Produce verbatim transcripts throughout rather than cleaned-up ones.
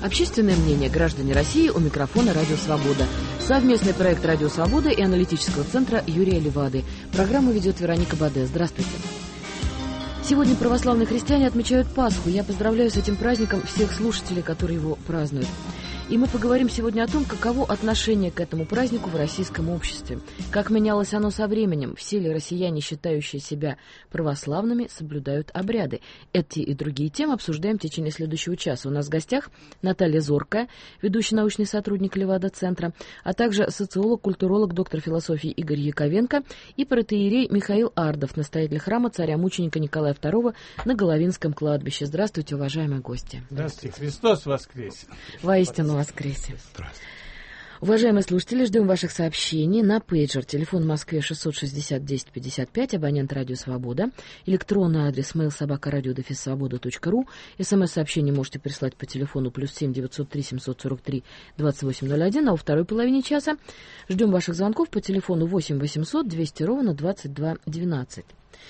Общественное мнение граждане России, у микрофона «Радио Свобода». Совместный проект «Радио Свобода» и аналитического центра Юрия Левады. Программу ведет Вероника Баде. Здравствуйте. Сегодня православные христиане отмечают Пасху. Я поздравляю с этим праздником всех слушателей, которые его празднуют. И мы поговорим сегодня о том, каково отношение к этому празднику в российском обществе. Как менялось оно со временем. Все ли россияне, считающие себя православными, соблюдают обряды? Эти и другие темы обсуждаем в течение следующего часа. У нас в гостях Наталья Зоркая, ведущий научный сотрудник Левада-центра, а также социолог, культуролог, доктор философии Игорь Яковенко и протоиерей Михаил Ардов, настоятель храма царя-мученика Николая второго на Головинском кладбище. Здравствуйте, уважаемые гости. Здравствуйте, Христос воскресе! Воистину воскресе. Уважаемые слушатели, ждем ваших сообщений на пейджер. Телефон в Москве шестьсот шестьдесят десять пятьдесят пять, абонент Радио Свобода. Электронный адрес mail собака радио дефис свобода точка ру. СМС-сообщение можете прислать по телефону плюс семь девятьсот три семьсот сорок три двадцать восемь ноль один. А во второй половине часа ждем ваших звонков по телефону восемь восемьсот двести ровно двадцать два двенадцать.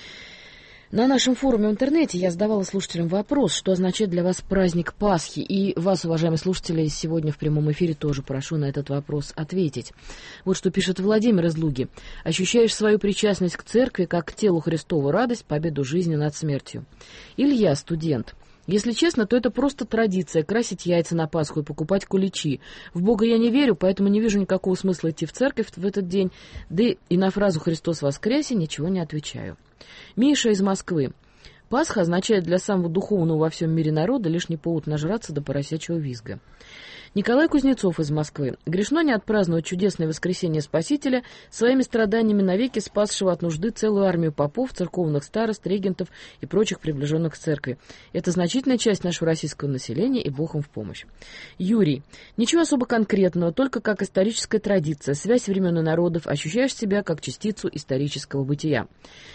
На нашем форуме в интернете я задавала слушателям вопрос, что означает для вас праздник Пасхи. И вас, уважаемые слушатели, сегодня в прямом эфире тоже прошу на этот вопрос ответить. Вот что пишет Владимир из Луги. «Ощущаешь свою причастность к церкви, как к телу Христову радость, победу жизни над смертью». Илья, студент. Если честно, то это просто традиция — красить яйца на Пасху и покупать куличи. В Бога я не верю, поэтому не вижу никакого смысла идти в церковь в этот день, да и на фразу «Христос воскресе» ничего не отвечаю. Миша из Москвы. Пасха означает для самого духовного во всем мире народа лишний повод нажраться до поросячьего визга. Николай Кузнецов из Москвы. Грешно не отпраздновать чудесное воскресение Спасителя, своими страданиями навеки спасшего от нужды целую армию попов, церковных старост, регентов и прочих приближенных к церкви. Это значительная часть нашего российского населения, и Бог им в помощь. Юрий. Ничего особо конкретного, только как историческая традиция, связь времен и народов, ощущаешь себя как частицу исторического бытия.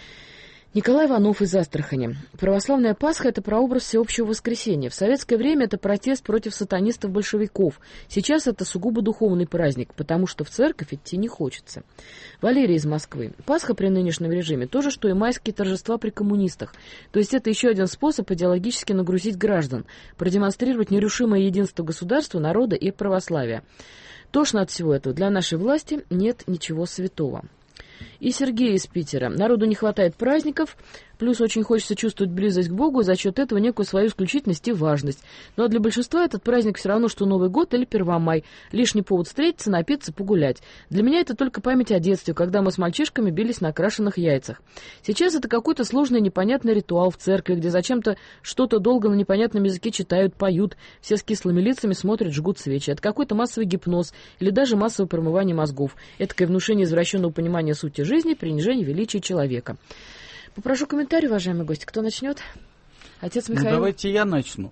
Николай Иванов из Астрахани. Православная Пасха — это прообраз всеобщего воскресения. В советское время это протест против сатанистов-большевиков. Сейчас это сугубо духовный праздник, потому что в церковь идти не хочется. Валерий из Москвы. Пасха при нынешнем режиме — то же, что и майские торжества при коммунистах. То есть это еще один способ идеологически нагрузить граждан, продемонстрировать нерушимое единство государства, народа и православия. Тошно от всего этого. Для нашей власти нет ничего святого. И Сергей из Питера. Народу не хватает праздников, плюс очень хочется чувствовать близость к Богу, и за счет этого некую свою исключительность и важность. Но для большинства этот праздник все равно, что Новый год или Первомай. Лишний повод встретиться, напиться, погулять. Для меня это только память о детстве, когда мы с мальчишками бились на крашеных яйцах. Сейчас это какой-то сложный непонятный ритуал в церкви, где зачем-то что-то долго на непонятном языке читают, поют, все с кислыми лицами смотрят, жгут свечи. Это какой-то массовый гипноз или даже массовое промывание мозгов. Этакое внушение извращенного понимания сути жизни, принижение величия человека. Попрошу комментарий, уважаемые гости. Кто начнет? Отец Михаил. Ну, давайте я начну.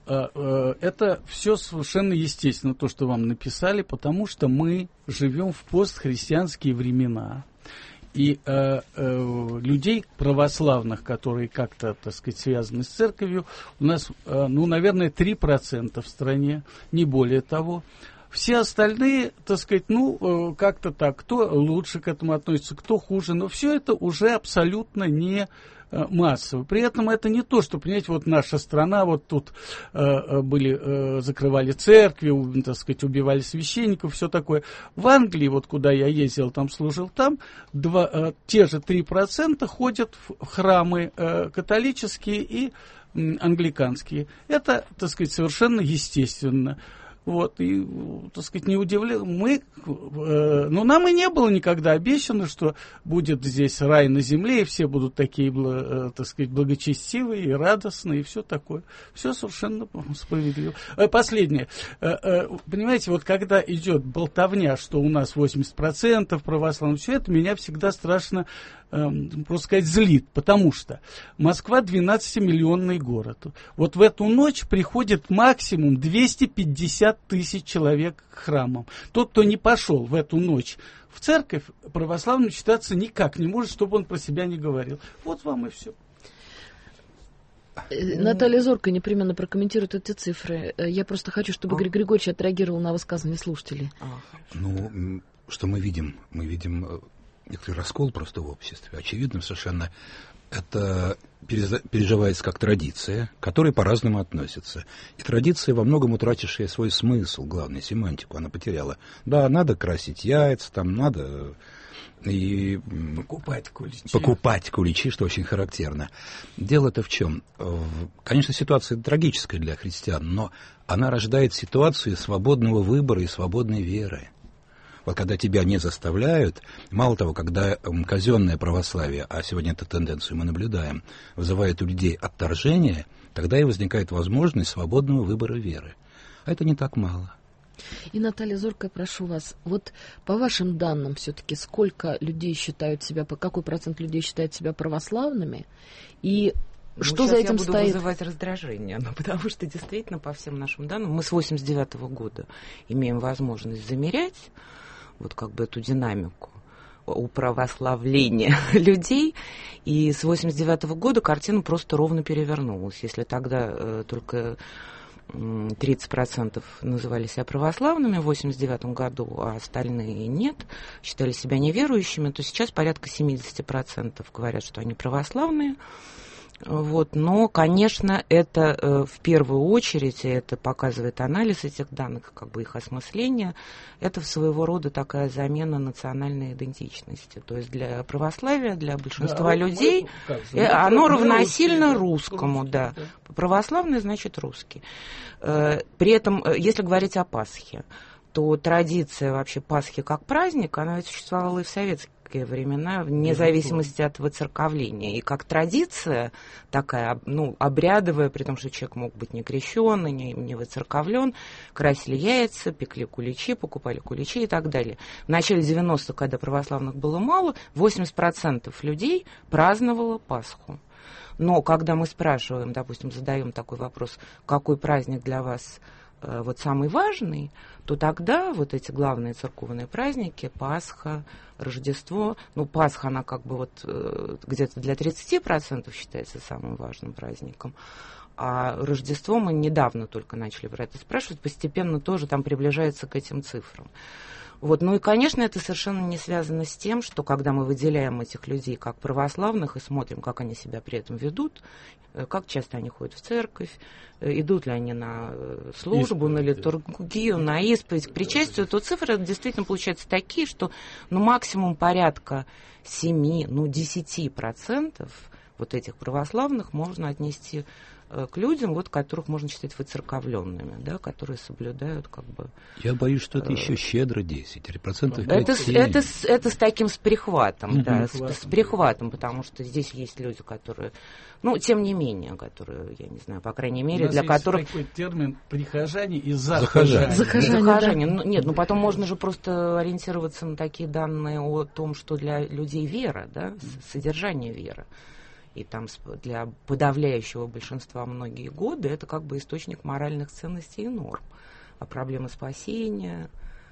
Это все совершенно естественно, то, что вам написали, потому что мы живем в постхристианские времена. И э, э, людей православных, которые как-то, так сказать, связаны с церковью, у нас, э, ну, наверное, три процента в стране, не более того. Все остальные, так сказать, ну, как-то так, кто лучше к этому относится, кто хуже, но все это уже абсолютно не массово. При этом это не то, что, понимаете, вот наша страна, вот тут э, были, э, закрывали церкви, так сказать, убивали священников, все такое. В Англии, вот куда я ездил, там служил, там два, э, те же три процента ходят в храмы э, католические и э, англиканские. Это, так сказать, совершенно естественно. Вот, и, так сказать, не удивляем. Мы, э, ну, нам и не было никогда обещано, что будет здесь рай на земле, и все будут такие, э, так сказать, благочестивые и радостные, и все такое. Все совершенно справедливо. Э, последнее. Э, э, понимаете, вот когда идет болтовня, что у нас восемьдесят процентов православных, все это меня всегда страшно, просто сказать, злит, потому что Москва двенадцатимиллионный город. Вот в эту ночь приходит максимум двести пятьдесят тысяч человек к храмам. Тот, кто не пошел в эту ночь в церковь, православным считаться никак не может, чтобы он про себя не говорил. Вот вам и все. Наталья Зоркая непременно прокомментирует эти цифры. Я просто хочу, чтобы Игорь Григорьевич отреагировал на высказывания слушателей. Ну, что мы видим? Мы видим некоторый раскол просто в обществе. Очевидно совершенно Это переживается как традиция, к которой по-разному относятся. И традиция, во многом утратившая свой смысл, главную семантику, она потеряла. Да, надо красить яйца, там надо и покупать куличи. Покупать куличи, что очень характерно. Дело-то в чем? Конечно, ситуация трагическая для христиан, но она рождает ситуацию свободного выбора и свободной веры. Вот когда тебя не заставляют, мало того, когда казенное православие, а сегодня эту тенденцию мы наблюдаем, вызывает у людей отторжение, тогда и возникает возможность свободного выбора веры. А это не так мало. И, Наталья Зоркая, прошу вас, вот по вашим данным все-таки сколько людей считают себя, какой процент людей считает себя православными, и ну, что за этим я буду стоит? Вызывать раздражение, ну, потому что действительно по всем нашим данным, мы с восемьдесят девятого года имеем возможность замерять вот как бы эту динамику управославления людей, и с восемьдесят девятого года картина просто ровно перевернулась. Если тогда э, только тридцать процентов называли себя православными в восемьдесят девятом году, а остальные нет, считали себя неверующими, то сейчас порядка семьдесят процентов говорят, что они православные. Вот, но, конечно, это э, в первую очередь, это показывает анализ этих данных, как бы их осмысление, это своего рода такая замена национальной идентичности. То есть для православия, для большинства да, людей, как, э, оно равносильно русскому, русский, да. да. Православный значит русский. Э, при этом, если говорить о Пасхе, то традиция вообще Пасхи как праздник, она ведь существовала и в советские времена, вне зависимости от выцерковления. И как традиция такая, ну, обрядовая, при том, что человек мог быть не крещенный, не, не выцерковлен, красили яйца, пекли куличи, покупали куличи и так далее. В начале девяностых, когда православных было мало, восемьдесят процентов людей праздновало Пасху. Но когда мы спрашиваем, допустим, задаем такой вопрос, какой праздник для вас вот самый важный, то тогда вот эти главные церковные праздники, Пасха, Рождество, ну, Пасха, она как бы вот где-то для тридцати процентов считается самым важным праздником, а Рождество мы недавно только начали про это спрашивать, постепенно тоже там приближается к этим цифрам. Вот. Ну и, конечно, это совершенно не связано с тем, что когда мы выделяем этих людей как православных и смотрим, как они себя при этом ведут, как часто они ходят в церковь, идут ли они на службу, исповедь, на литургию, да. на исповедь, к причастию, то цифры действительно получаются такие, что ну, максимум порядка семи, ну десяти процентов вот этих православных можно отнести к людям, вот, которых можно считать выцерковленными, да, которые соблюдают как бы... Я боюсь, что это э... еще щедро десять процентов. Это, это, это с таким с прихватом, mm-hmm. да, с, с прихватом, потому что здесь есть люди, которые, ну, тем не менее, которые, я не знаю, по крайней мере, для которых... такой термин прихожане и захожане. Захожане, захожане. Да. Ну, нет, ну потом можно же просто ориентироваться на такие данные о том, что для людей вера, да, содержание веры. И там для подавляющего большинства многие годы это как бы источник моральных ценностей и норм. А проблемы спасения,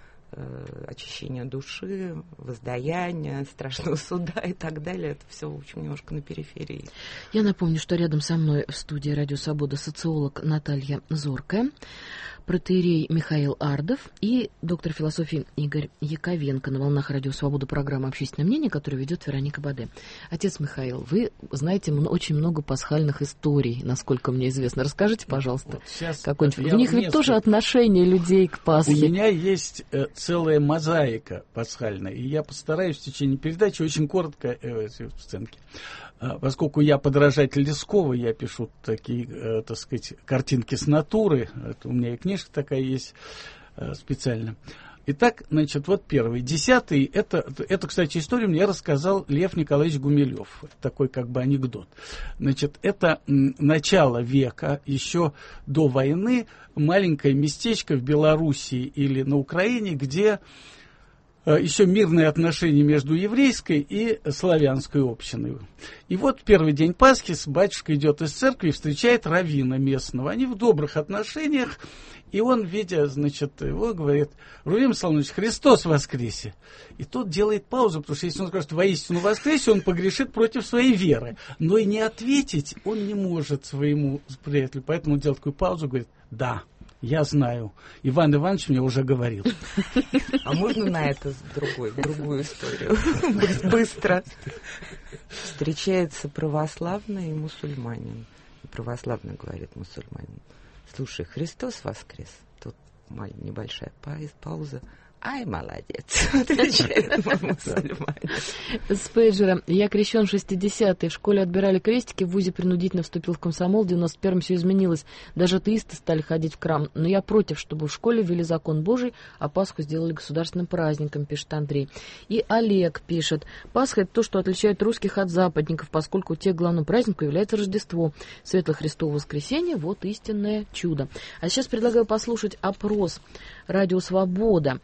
э, очищения души, воздаяния, страшного суда и так далее, это все, в общем, немножко на периферии. Я напомню, что рядом со мной в студии «Радио Свобода» социолог Наталья Зоркая, протоиерей Михаил Ардов и доктор философии Игорь Яковенко. На волнах «Радио Свобода» программа «Общественное мнение», которую ведет Вероника Баде. Отец Михаил, вы знаете очень много пасхальных историй, насколько мне известно. Расскажите, пожалуйста, вот какой-нибудь. В них ведь тоже отношение людей к Пасхе. У меня есть э, целая мозаика пасхальная, и я постараюсь в течение передачи очень коротко э, эти сценки. Поскольку я подражатель Лескова, я пишу такие, э, так сказать, картинки с натуры. Это у меня и книжка такая есть э, специально. Итак, значит, вот первый. Десятый, это, это, кстати, историю мне рассказал Лев Николаевич Гумилев. Такой как бы анекдот. Значит, это м, начало века, еще до войны, маленькое местечко в Белоруссии или на Украине, где еще мирные отношения между еврейской и славянской общиной. И вот первый день Пасхи батюшка идет из церкви и встречает раввина местного. Они в добрых отношениях, и он, видя, значит, его, говорит: Рувим Соломонович, Христос воскресе. И тот делает паузу, потому что если он скажет воистину воскресе, он погрешит против своей веры. Но и не ответить он не может своему приятелю. Поэтому он делает такую паузу, говорит: да, Я знаю. Иван Иванович мне уже говорил. А можно на это другой, другую историю? Быстро. Встречается православный и мусульманин. Православный говорит мусульманин: слушай, Христос воскрес. Тут небольшая пауза. Ай, молодец, отвечает мусульманин. С пейджера. Я крещен в шестидесятые. В школе отбирали крестики, в вузе принудительно вступил в комсомол. В девяносто первом все изменилось. Даже атеисты стали ходить в храм. Но я против, чтобы в школе ввели закон Божий, а Пасху сделали государственным праздником, пишет Андрей. И Олег пишет: Пасха — это то, что отличает русских от западников, поскольку у тех главным праздником является Рождество. Светлое Христово воскресенье — вот истинное чудо. А сейчас предлагаю послушать опрос «Радио Свобода».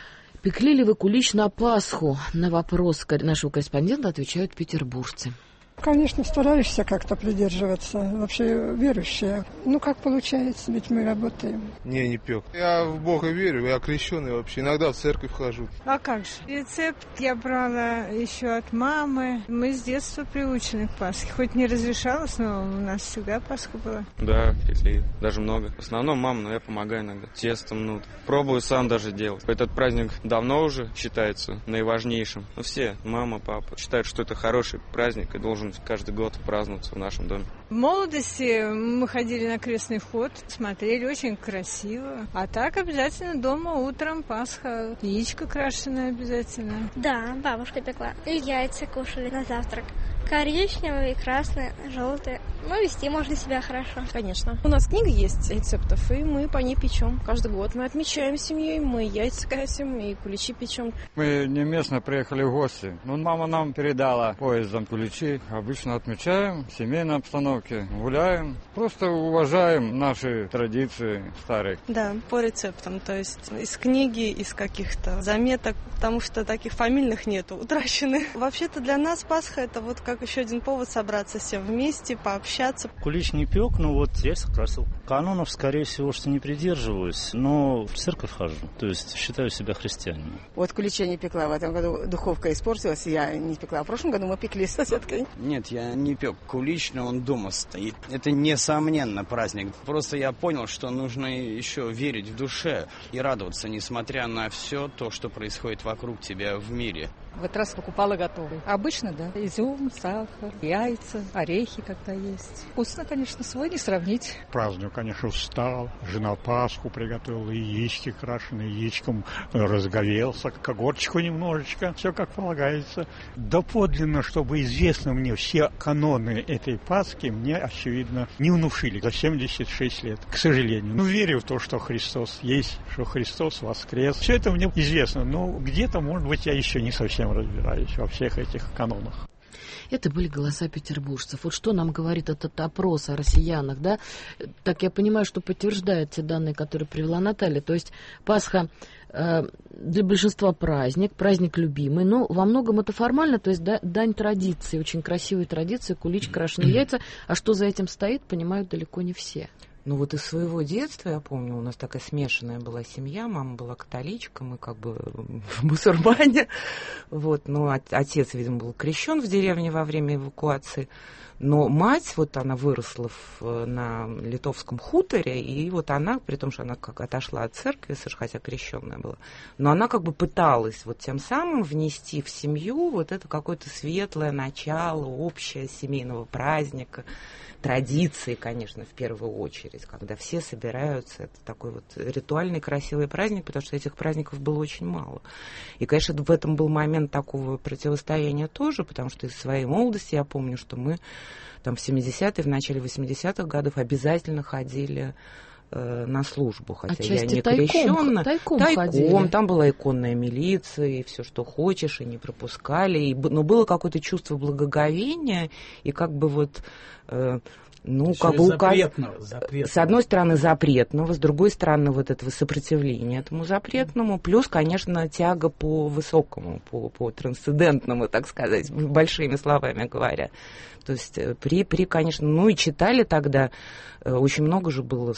Пекли ли вы кулич на Пасху? На вопрос нашего корреспондента отвечают петербуржцы. Конечно, стараешься как-то придерживаться, вообще верующие. Ну, как получается, ведь мы работаем. Не, не пек. Я в Бога верю, я крещеный вообще, иногда в церковь хожу. А как же? Рецепт я брала еще от мамы. Мы с детства приучены к Пасхе. Хоть не разрешалось, но у нас всегда Пасха была. Да, пекли, даже много. В основном мама, но я помогаю иногда. Тестом, ну, пробую сам даже делать. Этот праздник давно уже считается наиважнейшим. Ну, все, мама, папа, считают, что это хороший праздник и должен каждый год праздноваться в нашем доме. В молодости мы ходили на крестный ход, смотрели, очень красиво. А так обязательно дома утром Пасха, яичко крашеное обязательно. Да, бабушка пекла. И яйца кушали на завтрак. Коричневые, красные, желтые. Ну, вести можно себя хорошо. Конечно. У нас книга есть рецептов, и мы по ней печем. Каждый год мы отмечаем семьей, мы яйца красим и куличи печем. Мы не местно приехали в гости. Ну, мама нам передала поездом куличи. Обычно отмечаем в семейной обстановке, гуляем. Просто уважаем наши традиции старые. Да, по рецептам. То есть из книги, из каких-то заметок, потому что таких фамильных нету, утрачены. Вообще-то для нас Пасха — это вот как еще один повод собраться всем вместе, пообщаться. Кулич не пек, но вот яйца красил. Канонов, скорее всего, что не придерживаюсь, но в церковь хожу, то есть считаю себя христианином. Вот кулича не пекла, в этом году духовка испортилась, я не пекла. В прошлом году мы пекли с соседкой. Нет, я не пек кулич, но он дома стоит. Это несомненно праздник. Просто я понял, что нужно еще верить в душе и радоваться, несмотря на все то, что происходит вокруг тебя в мире. В этот раз покупала готовый. Обычно, да. Изюм, сахар, яйца, орехи, когда есть. Вкусно, конечно, свой не сравнить. Праздник, конечно, устал. Жена Пасху приготовила, яички крашеные, яичком разговелся, к огурчику немножечко. Все как полагается. Доподлинно, чтобы известно мне все каноны этой Пасхи, мне, очевидно, не внушили за семьдесят шесть лет, к сожалению. Ну, верю в то, что Христос есть, что Христос воскрес. Все это мне известно, но где-то, может быть, я еще не совсем разбираюсь во всех этих канонах. Это были голоса петербуржцев. Вот что нам говорит этот опрос о россиянах, да? Так я понимаю, что подтверждает те данные, которые привела Наталья. То есть Пасха э, для большинства праздник, праздник любимый, но во многом это формально, то есть да, дань традиции, очень красивой традиции, кулич, крашеные яйца. А что за этим стоит, понимают далеко не все. Ну вот из своего детства, я помню, у нас такая смешанная была семья, мама была католичка, мы как бы мусульмане, вот, но отец, видимо, был крещен в деревне во время эвакуации, но мать, вот она выросла в, на литовском хуторе, и вот она, при том, что она как отошла от церкви, хотя крещенная была, но она как бы пыталась вот тем самым внести в семью вот это какое-то светлое начало, общее семейного праздника, традиции, конечно, в первую очередь, когда все собираются. Это такой вот ритуальный красивый праздник, потому что этих праздников было очень мало. И, конечно, в этом был момент такого противостояния тоже, потому что из своей молодости я помню, что мы там в семидесятые, в начале восьмидесятых годов обязательно ходили э, на службу, хотя отчасти я не тайком, крещенная. Тайком, тайком, там была иконная милиция, и все, что хочешь, и не пропускали. И, но было какое-то чувство благоговения, и как бы вот... Э, ну, еще как бы запретного, запретного. С одной стороны запретного, с другой стороны вот этого сопротивления этому запретному, плюс, конечно, тяга по высокому, по, по трансцендентному, так сказать, большими словами говоря. То есть при, при, конечно, ну и читали тогда, очень много же было в самом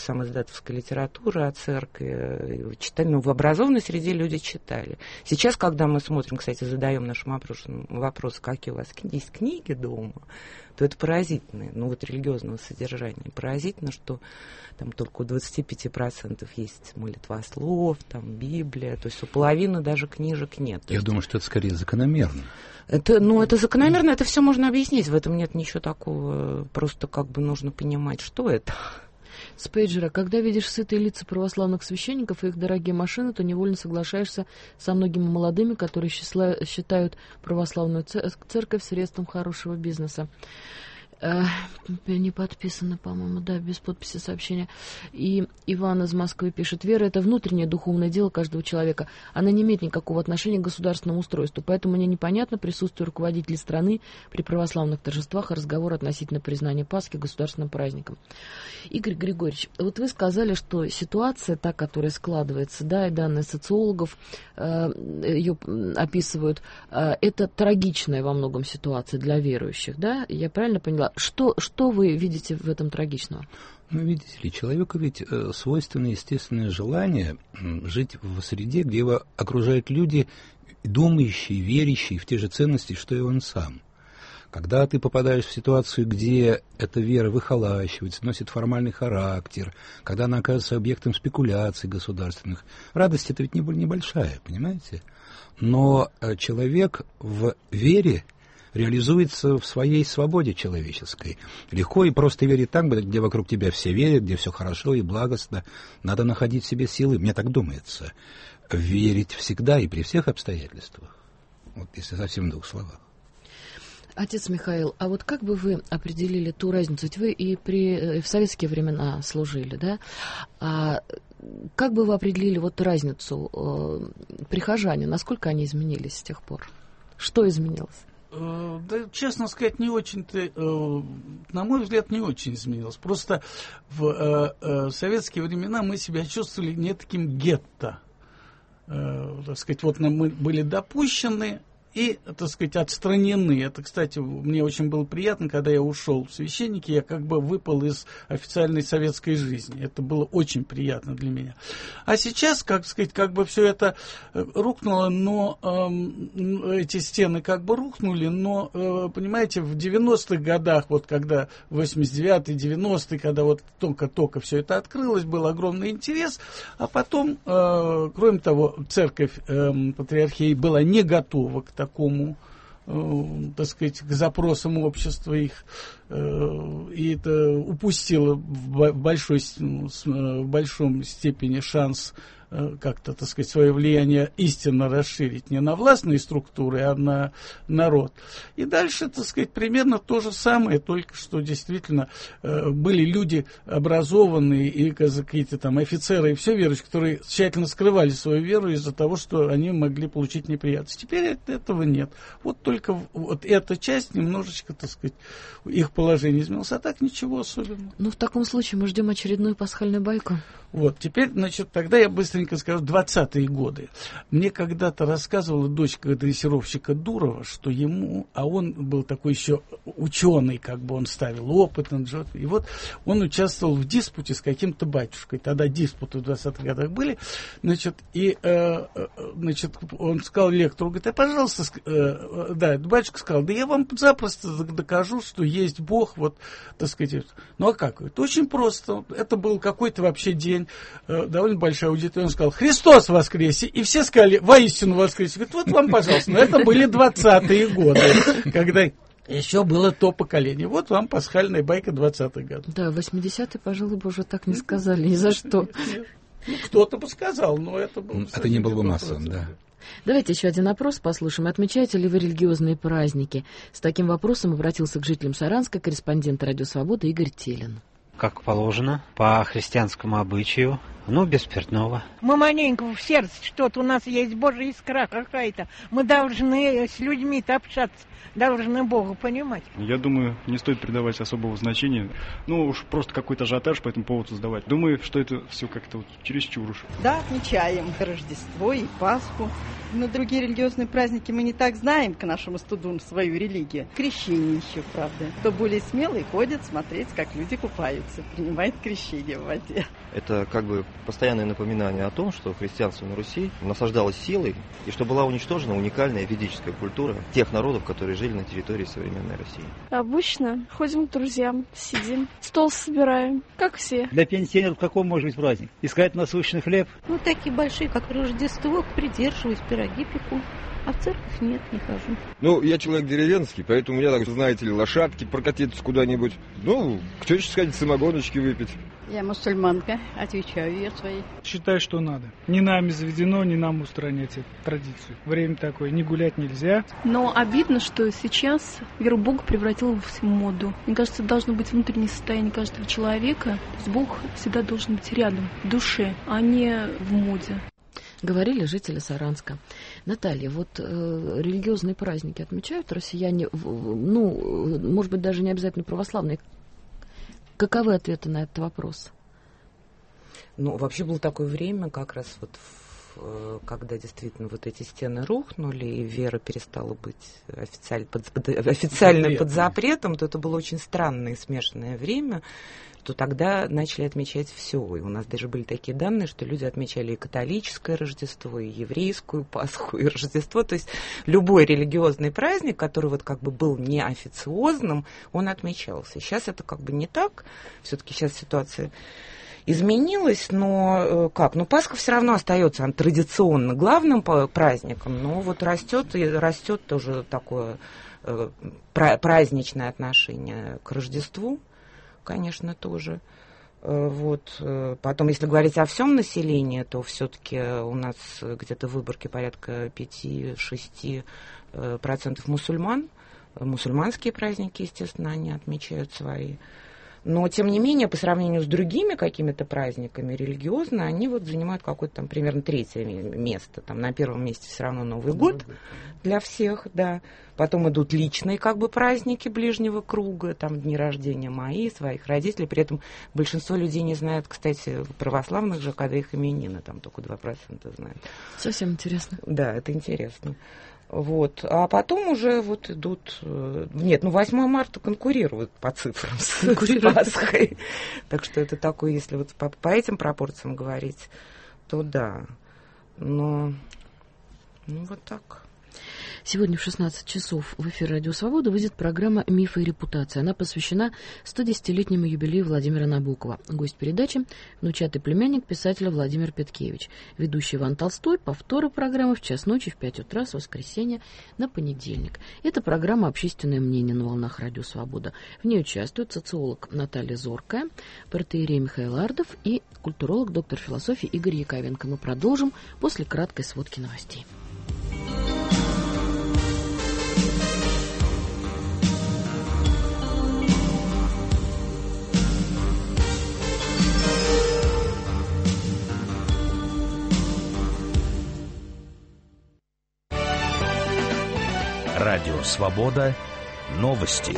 филатовской литературы о церкви. Читали, ну, в образованной среде люди читали. Сейчас, когда мы смотрим, кстати, задаем нашим опрошенным вопрос, какие у вас есть книги дома, то это поразительно, ну вот религиозного содержания. Поразительно, что там только у двадцати пяти процентов есть молитвослов, там Библия, то есть у половины даже книжек нет. Я есть... думаю, что это скорее закономерно. Это, ну, это закономерно, это все можно объяснить, в этом нет ничего такого, просто как бы нужно понимать, что это. С пейджера. Когда видишь сытые лица православных священников и их дорогие машины, то невольно соглашаешься со многими молодыми, которые считают православную церковь средством хорошего бизнеса. Не подписано, по-моему, да, без подписи сообщения. И Иван из Москвы пишет: вера — это внутреннее духовное дело каждого человека. Она не имеет никакого отношения к государственному устройству. Поэтому мне непонятно присутствие руководителей страны при православных торжествах и разговор относительно признания Пасхи государственным праздником. Игорь Григорьевич, вот вы сказали, что ситуация, та, которая складывается, да, и данные социологов э, ее описывают, э, это трагичная во многом ситуация для верующих, да? Я правильно поняла? Что, что вы видите в этом трагичного? Ну, видите ли, человеку ведь э, свойственно естественное желание э, жить в среде, где его окружают люди, думающие, верящие в те же ценности, что и он сам. Когда ты попадаешь в ситуацию, где эта вера выхолащивается, носит формальный характер, когда она оказывается объектом спекуляций государственных, радость это ведь небольшая, понимаете? Но э, человек в вере реализуется в своей свободе человеческой. Легко и просто верить там, где вокруг тебя все верят, где все хорошо и благостно. Надо находить в себе силы, мне так думается, верить всегда и при всех обстоятельствах. Вот если совсем в двух словах. Отец Михаил, а вот как бы вы определили ту разницу? Ведь вы и при, в советские времена служили, да? А как бы вы определили вот разницу э, прихожане? Насколько они изменились с тех пор? Что изменилось? Да, честно сказать, не очень-то, на мой взгляд, не очень изменилось. Просто в э, э, советские времена мы себя чувствовали не таким гетто. Э, так сказать, вот мы были допущены и, так сказать, отстранены. Это, кстати, мне очень было приятно, когда я ушел в священники, я как бы выпал из официальной советской жизни. Это было очень приятно для меня. А сейчас, как сказать, как бы все это рухнуло, но э, эти стены как бы рухнули, но, э, понимаете, в девяностых годах, вот когда восемьдесят девятый, девяностый, когда вот только-только все это открылось, был огромный интерес, а потом, э, кроме того, церковь э, патриархии была не готова к тому, такому, э, так сказать, к запросам общества их, э, и это упустило в большой, в большом степени шанс э, как-то, так сказать, свое влияние истинно расширить не на властные структуры, а на народ. И дальше, так сказать, примерно то же самое, только что действительно э, были люди образованные и какие-то там офицеры и все верующие, которые тщательно скрывали свою веру из-за того, что они могли получить неприятности. Теперь этого нет. Вот только вот эта часть немножечко, так сказать, их положение изменилось, а так ничего особенного. Ну, в таком случае мы ждем очередную пасхальную байку. Вот, теперь, значит, тогда я быстренько скажу, двадцатые годы. Мне когда-то рассказывала дочка дрессировщика Дурова, что ему, а он был такой еще ученый, как бы он ставил опыт, и вот он участвовал в диспуте с каким-то батюшкой. Тогда диспуты в двадцатых годах были, значит, и, э, значит, он сказал лектору, говорит, а, пожалуйста, э, да, батюшка сказал, да я вам запросто докажу, что есть Бог, вот, так сказать. Ну, а как? Это очень просто. Это был какой-то вообще день, довольно большая аудитория, он сказал, Христос воскресе, и все сказали, воистину воскресе. Говорит, вот вам, пожалуйста, но это были двадцатые годы, когда еще было то поколение. Вот вам пасхальная байка двадцатых годов. Да, восьмидесятые, пожалуй, бы уже так не сказали, ни за что. Ну, кто-то бы сказал, но это было... Это не было бы массовым, да. Давайте еще один опрос послушаем. Отмечаете ли вы религиозные праздники? С таким вопросом обратился к жителям Саранска корреспондент «Радио Свобода» Игорь Телин. Как положено, по христианскому обычаю, Ну, без спиртного. Мы маленько в сердце что-то, у нас есть Божья искра какая-то. Мы должны с людьми-то общаться, должны Бога понимать. Я думаю, не стоит придавать особого значения. Ну, уж просто какой-то ажиотаж по этому поводу создавать. Думаю, что это все как-то вот чересчур уж. Да, отмечаем Рождество и Пасху. Но другие религиозные праздники мы не так знаем, к нашему стыду, свою религию. Крещение еще, правда. Кто более смелый, ходит смотреть, как люди купаются, принимает крещение в воде. Это как бы постоянное напоминание о том, что христианство на Руси насаждалось силой, и что была уничтожена уникальная ведическая культура тех народов, которые жили на территории современной России. Обычно ходим к друзьям, сидим, стол собираем, как все. Для пенсионеров какой может быть праздник? Искать насущный хлеб? Ну, такие большие, как Рождество, придерживаюсь, пироги пеку. А в церковь нет, не хожу. Ну, я человек деревенский, поэтому мне, так, знаете ли, лошадки прокатиться куда-нибудь. Ну, к тете сходить, самогоночки выпить. Я мусульманка, отвечаю я своей. Считаю, что надо. Не нами заведено, не нам устранять эту традицию. Время такое, не гулять нельзя. Но обидно, что сейчас вера в Бога превратила в моду. Мне кажется, это должно быть внутреннее состояние каждого человека. То есть Бог всегда должен быть рядом, в душе, а не в моде. Говорили жители Саранска. Наталья, вот э, религиозные праздники отмечают россияне, ну, может быть, даже не обязательно православные. Каковы ответы на этот вопрос? Ну, вообще было такое время, как раз вот, в, когда действительно вот эти стены рухнули, и вера перестала быть официаль, под, под, официально Запрет. под запретом, то это было очень странное и смешанное время, то тогда начали отмечать все. И у нас даже были такие данные, что люди отмечали и католическое Рождество, и еврейскую Пасху, и Рождество. То есть любой религиозный праздник, который вот как бы был неофициозным, он отмечался. Сейчас это как бы не так. Все-таки сейчас ситуация изменилась, но как? Ну, Пасха все равно остается традиционно главным праздником, но вот растет и растет тоже такое праздничное отношение к Рождеству. Конечно, тоже. Вот. Потом, если говорить о всем населении, то все-таки у нас где-то в Выборге порядка пять-шесть процентов мусульман. Мусульманские праздники, естественно, они отмечают свои. Но, тем не менее, по сравнению с другими какими-то праздниками религиозно, они вот занимают какое-то там примерно третье место. Там на первом месте все равно Новый год для всех, да. Потом идут личные как бы праздники ближнего круга, там дни рождения мои, своих родителей. При этом большинство людей не знают, кстати, православных же, когда их именины, там только два процента знают. Совсем интересно. Да, это интересно. Вот. А потом уже вот идут... Нет, ну восьмое марта конкурирует по цифрам с Пасхой. Так что это такое, если вот по, по этим пропорциям говорить, то да. Но ну вот так. Сегодня в шестнадцать часов в эфир «Радио Свобода» выйдет программа «Мифы и репутация». Она посвящена сто десятилетнему юбилею Владимира Набокова. Гость передачи – внучатый племянник писателя Владимир Петкевич. Ведущий Иван Толстой. Повторы программы в час ночи в пять утра с воскресенья на понедельник. Это программа «Общественное мнение» на волнах «Радио Свобода». В ней участвуют социолог Наталья Зоркая, протоиерей Михаил Ардов и культуролог, доктор философии Игорь Яковенко. Мы продолжим после краткой сводки новостей. Радио «Свобода». Новости.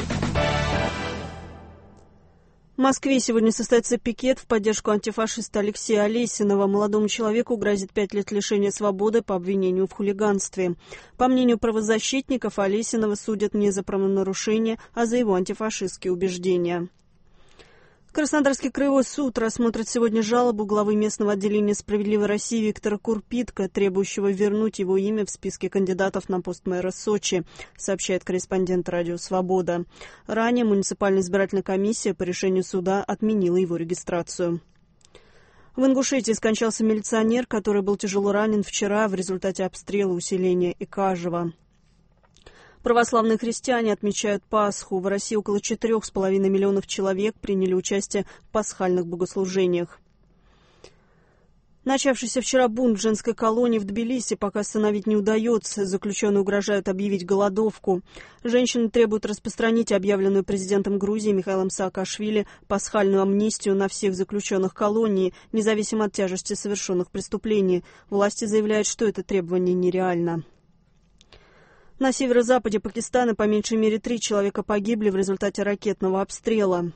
В Москве сегодня состоится пикет в поддержку антифашиста Алексея Олесинова. Молодому человеку грозит пять лет лишения свободы по обвинению в хулиганстве. По мнению правозащитников, Олесинова судят не за правонарушение, а за его антифашистские убеждения. Краснодарский краевой суд рассмотрит сегодня жалобу главы местного отделения «Справедливой России» Виктора Курпитко, требующего вернуть его имя в списке кандидатов на пост мэра Сочи, сообщает корреспондент «Радио Свобода». Ранее муниципальная избирательная комиссия по решению суда отменила его регистрацию. В Ингушетии скончался милиционер, который был тяжело ранен вчера в результате обстрела усиления Икажева. Православные христиане отмечают Пасху. В России около четырех с половиной миллионов человек приняли участие в пасхальных богослужениях. Начавшийся вчера бунт в женской колонии в Тбилиси пока остановить не удается. Заключенные угрожают объявить голодовку. Женщины требуют распространить объявленную президентом Грузии Михаилом Саакашвили пасхальную амнистию на всех заключенных колонии, независимо от тяжести совершенных преступлений. Власти заявляют, что это требование нереально. На северо-западе Пакистана по меньшей мере три человека погибли в результате ракетного обстрела.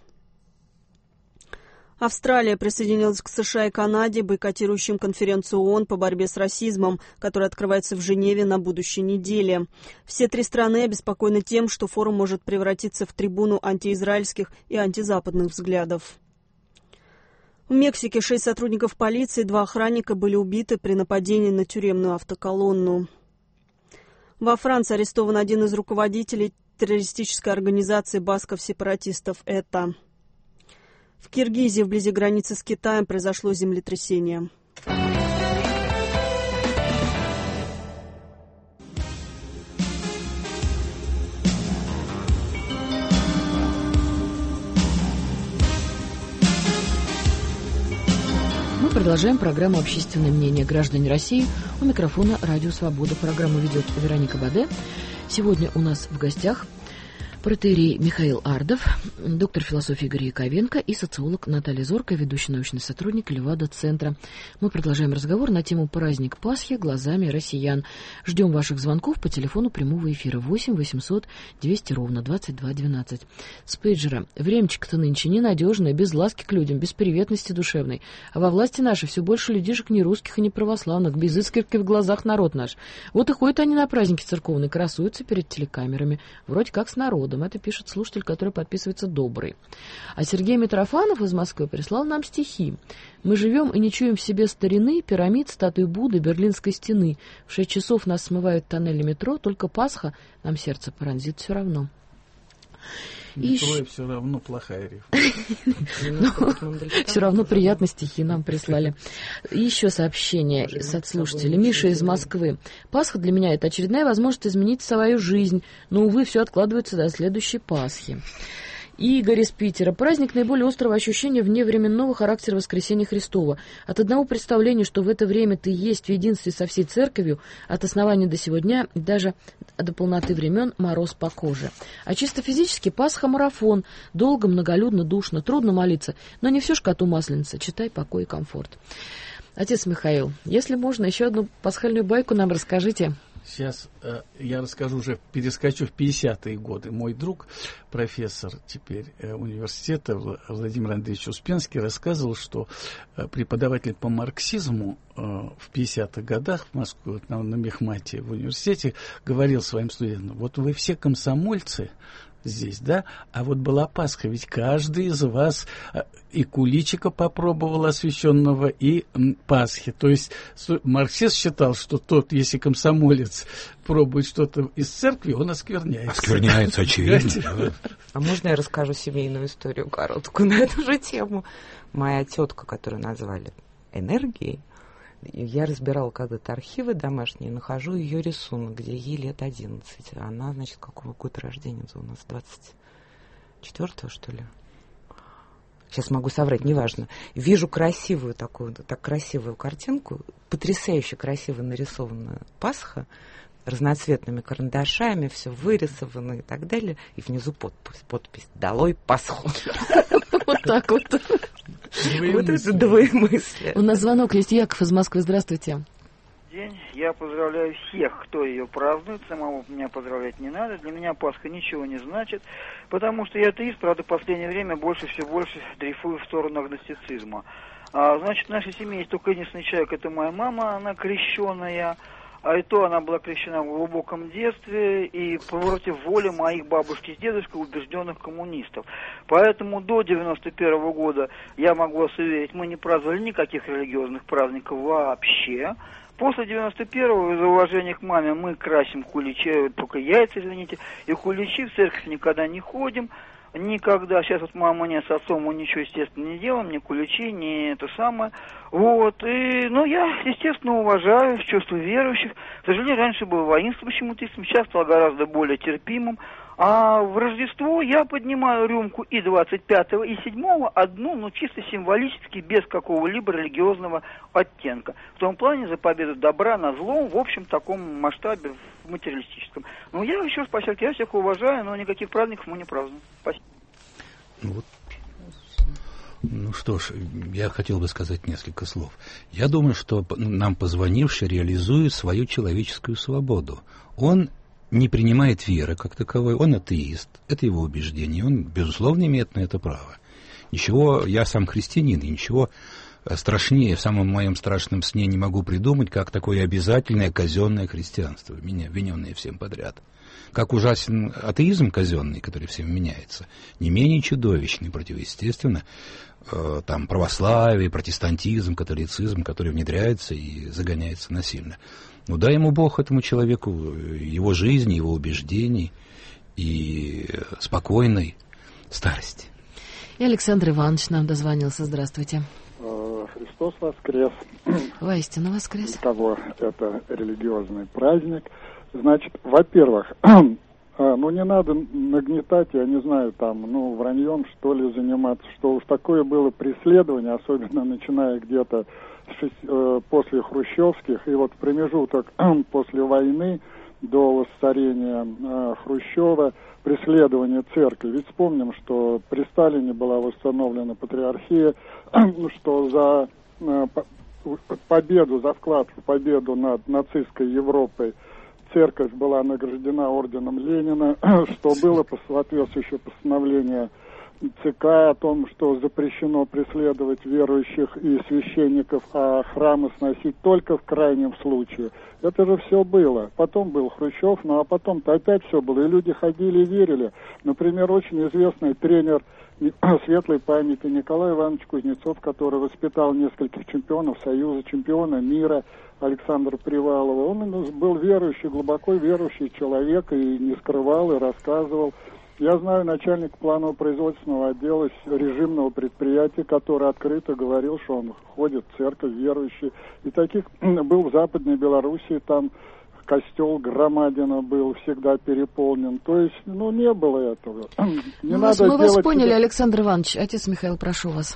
Австралия присоединилась к США и Канаде, бойкотирующим конференцию ООН по борьбе с расизмом, которая открывается в Женеве на будущей неделе. Все три страны обеспокоены тем, что форум может превратиться в трибуну антиизраильских и антизападных взглядов. В Мексике шесть сотрудников полиции и два охранника были убиты при нападении на тюремную автоколонну. Во Франции арестован один из руководителей террористической организации басков-сепаратистов ЭТА. В Киргизии, вблизи границы с Китаем, произошло землетрясение. Мы продолжаем программу «Общественное мнение. Граждане России». У микрофона «Радио Свобода». Программу ведет Вероника Баде. Сегодня у нас в гостях протоиерей Михаил Ардов, доктор философии Игорь Яковенко и социолог Наталья Зорко, ведущий научный сотрудник Левада-центра. Мы продолжаем разговор на тему «Праздник Пасхи глазами россиян». Ждем ваших звонков по телефону прямого эфира восемь восемьсот двести ровно двадцать два двенадцать. С пейджера. Времечко-то нынче ненадежное, без ласки к людям, без приветности душевной. А во власти нашей все больше людишек не русских и не православных, без искорки в глазах народ наш. Вот и ходят они на праздники церковные, красуются перед телекамерами, вроде как с народом. Это пишет слушатель, который подписывается «Добрый». А Сергей Митрофанов из Москвы прислал нам стихи. «Мы живем и не чуем в себе старины, пирамид, статуи Будды, Берлинской стены. В шесть часов нас смывают тоннели метро, только Пасха нам сердце пронзит все равно». Метро и все равно плохая рифма. Все равно приятные стихи нам прислали. Еще сообщение от слушателя. Миша из Москвы. Пасха для меня — это очередная возможность изменить свою жизнь, но, увы, все откладывается до следующей Пасхи. Игорь из Питера. Праздник наиболее острого ощущения вневременного характера воскресения Христова. От одного представления, что в это время ты есть в единстве со всей церковью, от основания до сего дня и даже до полноты времен мороз по коже. А чисто физически Пасха — марафон. Долго, многолюдно, душно, трудно молиться, но не все ж коту масленица. Читай, покой и комфорт. Отец Михаил, если можно, еще одну пасхальную байку нам расскажите. Сейчас э, я расскажу, уже перескочу в пятидесятые годы. Мой друг, профессор теперь э, университета Владимир Андреевич Успенский, рассказывал, что э, преподаватель по марксизму э, в пятидесятых годах в Москве, на, на Мехмате в университете, говорил своим студентам: вот вы все комсомольцы здесь, да, а вот была Пасха, ведь каждый из вас и куличика попробовал освященного, и м, Пасхи. То есть марксист считал, что тот, если комсомолец пробует что-то из церкви, он оскверняется. Оскверняется, очевидно. А можно я расскажу семейную историю короткую на эту же тему? Моя тетка, которую назвали энергией, я разбирала когда-то архивы домашние, нахожу ее рисунок, где ей лет одиннадцать. А она, значит, какого года рождения у нас? двадцать четвёртого, что ли? Сейчас могу соврать, неважно. Вижу красивую такую, так красивую картинку, потрясающе красиво нарисованная Пасха, разноцветными карандашами, все вырисовано и так далее. И внизу подпись, подпись «Долой Пасху». Вот так вот. Вот это двоемыслие. У нас звонок есть. Яков из Москвы. Здравствуйте. День. Я поздравляю всех, кто ее празднует. Самого меня поздравлять не надо. Для меня Пасха ничего не значит, потому что я атеист, правда, в последнее время больше все больше дрейфую в сторону агностицизма. А, значит, в нашей семье есть только единственный человек, это моя мама, она крещеная. А и то она была крещена в глубоком детстве и против воли моих бабушки с дедушкой, убежденных коммунистов. Поэтому до девяносто первого года, я могу вас уверить, мы не праздновали никаких религиозных праздников вообще. После девяносто первого, из уважения к маме, мы красим куличи, только яйца, извините, и куличи, в церковь никогда не ходим. Никогда, сейчас вот мама нет, с отцом мы ничего, естественно, не делаем, ни куличи, ни это самое. Вот, и, ну, я, естественно, уважаю чувства верующих. К сожалению, раньше был воинствующим атеистом, сейчас стал гораздо более терпимым. А в Рождество я поднимаю рюмку и двадцать пятого, и седьмого, одну, ну, чисто символически, без какого-либо религиозного оттенка. В том плане за победу добра над злом, в общем, таком масштабе, в материалистическом. Ну, я еще раз подчеркиваю, я всех уважаю, но никаких праздников мы не празднуем. Спасибо. Вот. Ну что ж, я хотел бы сказать несколько слов. Я думаю, что нам позвонивший реализует свою человеческую свободу. Он не принимает веры как таковой, он атеист, это его убеждение, он, безусловно, имеет на это право. Ничего, я сам христианин, и ничего страшнее, в самом моем страшном сне не могу придумать, как такое обязательное казенное христианство, меня вмененное всем подряд. Как ужасен атеизм казенный, который всем меняется, не менее чудовищный, противоестественно, э, там православие, протестантизм, католицизм, который внедряется и загоняется насильно. Ну, дай ему Бог, этому человеку, его жизни, его убеждений и спокойной старости. И Александр Иванович нам дозвонился. Здравствуйте. Христос воскрес. Воистину воскрес. Того, это религиозный праздник. Значит, во-первых, ну не надо нагнетать, я не знаю, там, ну, враньем, что ли, заниматься, что уж такое было преследование, особенно начиная где-то после хрущевских, и вот промежуток после войны до воцарения э, Хрущева, преследование церкви. Ведь вспомним, что при Сталине была восстановлена патриархия, что за э, победу, за вклад в победу над нацистской Европой церковь была награждена орденом Ленина, что было соответствующее постановление ЦК о том, что запрещено преследовать верующих и священников, а храмы сносить только в крайнем случае. Это же все было. Потом был Хрущев, ну а потом-то опять все было, и люди ходили и верили. Например, очень известный тренер светлой памяти Николай Иванович Кузнецов, который воспитал нескольких чемпионов Союза, чемпиона мира Александра Привалова. Он был верующий, глубоко верующий человек, и не скрывал, и рассказывал. Я знаю начальника планового производственного отдела режимного предприятия, который открыто говорил, что он ходит в церковь, верующий. И таких был в Западной Белоруссии, там костел Громадина был всегда переполнен. То есть, ну, не было этого. Не ну, надо мы вас поняли, себе... Александр Иванович. Отец Михаил, прошу вас.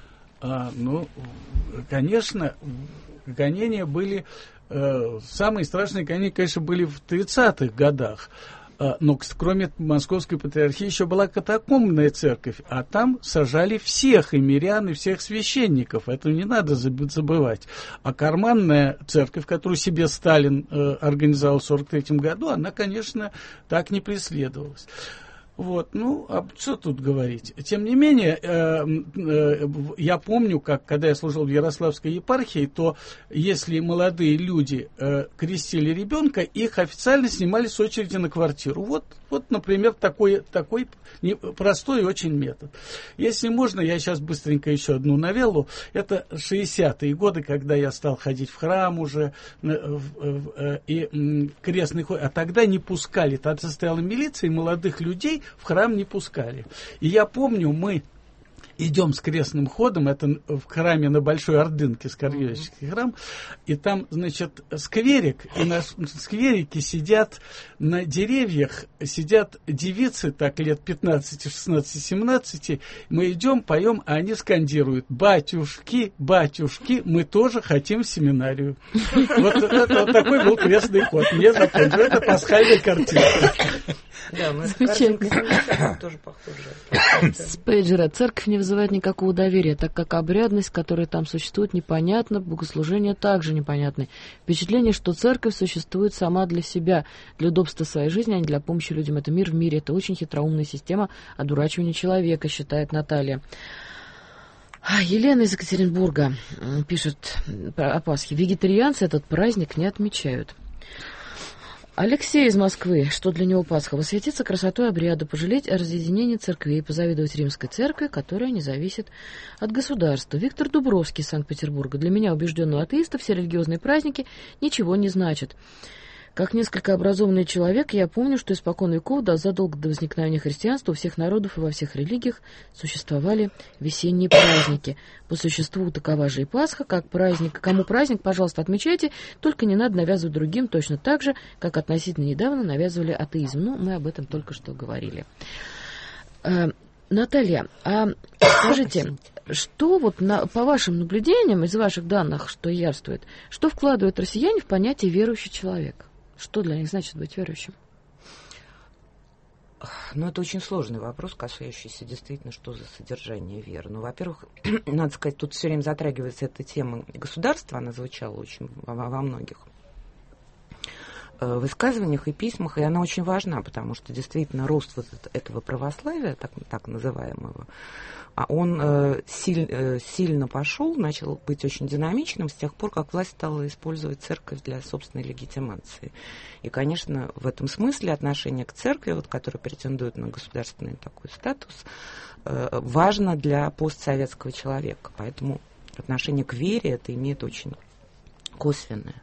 А, ну, конечно, гонения были... Э, самые страшные гонения, конечно, были в тридцатых годах. Но кроме Московской патриархии еще была катакомбная церковь, а там сажали всех и мирян, и всех священников. Это не надо забывать. А карманная церковь, которую себе Сталин э, организовал в сорок третьем году, она, конечно, так не преследовалась. Вот, ну, а что тут говорить? Тем не менее, э, э, я помню, как, когда я служил в Ярославской епархии, то если молодые люди э, крестили ребенка, их официально снимали с очереди на квартиру. Вот, вот например, такой, такой простой и очень метод. Если можно, я сейчас быстренько еще одну новеллу. Это шестидесятые годы, когда я стал ходить в храм уже, э, э, и крестный ход, а тогда не пускали, тогда стояла милиция, и молодых людей в храм не пускали. И я помню, мы идем с крестным ходом, это в храме на Большой Ордынке, Скордечный mm-hmm. храм, и там, значит, скверик, и на скверике сидят на деревьях, сидят девицы, так, лет пятнадцать, шестнадцать, семнадцать, мы идем, поем, а они скандируют: батюшки, батюшки, мы тоже хотим в семинарию. Вот такой был крестный ход. Мне запомнил, это пасхальная картинка. Да, мы с тоже похожи. С пейджера. Церковь не вызывает никакого доверия, так как обрядность, которая там существует, непонятна, богослужение также непонятно. Впечатление, что церковь существует сама для себя, для удобства своей жизни, а не для помощи людям. Это мир в мире, это очень хитроумная система одурачивания человека, считает Наталья. Елена из Екатеринбурга пишет о Пасхе. Вегетарианцы этот праздник не отмечают. Алексей из Москвы. Что для него Пасха? Восхититься красотой обряда, пожалеть о разъединении церквей, позавидовать римской церкви, которая не зависит от государства. Виктор Дубровский из Санкт-Петербурга. Для меня, убежденного атеиста, все религиозные праздники ничего не значат. Как несколько образованный человек, я помню, что испокон веков, да, задолго до возникновения христианства, у всех народов и во всех религиях существовали весенние праздники. По существу такова же и Пасха, как праздник. Кому праздник, пожалуйста, отмечайте, только не надо навязывать другим точно так же, как относительно недавно навязывали атеизм. Ну, мы об этом только что говорили. А, Наталья, а скажите, что вот на, по вашим наблюдениям, из ваших данных, что явствует, что вкладывают россияне в понятие верующий человек? Что для них значит быть верующим? Ну, это очень сложный вопрос, касающийся действительно, что за содержание веры. Ну, во-первых, надо сказать, тут все время затрагивается эта тема государства, она звучала очень во, во многих высказываниях и письмах, и она очень важна, потому что действительно рост вот этого православия, так, так называемого, он э, силь, э, сильно пошел, начал быть очень динамичным с тех пор, как власть стала использовать церковь для собственной легитимации. И, конечно, в этом смысле отношение к церкви, вот, которое претендует на государственный такой статус, э, важно для постсоветского человека. Поэтому отношение к вере это имеет очень косвенное.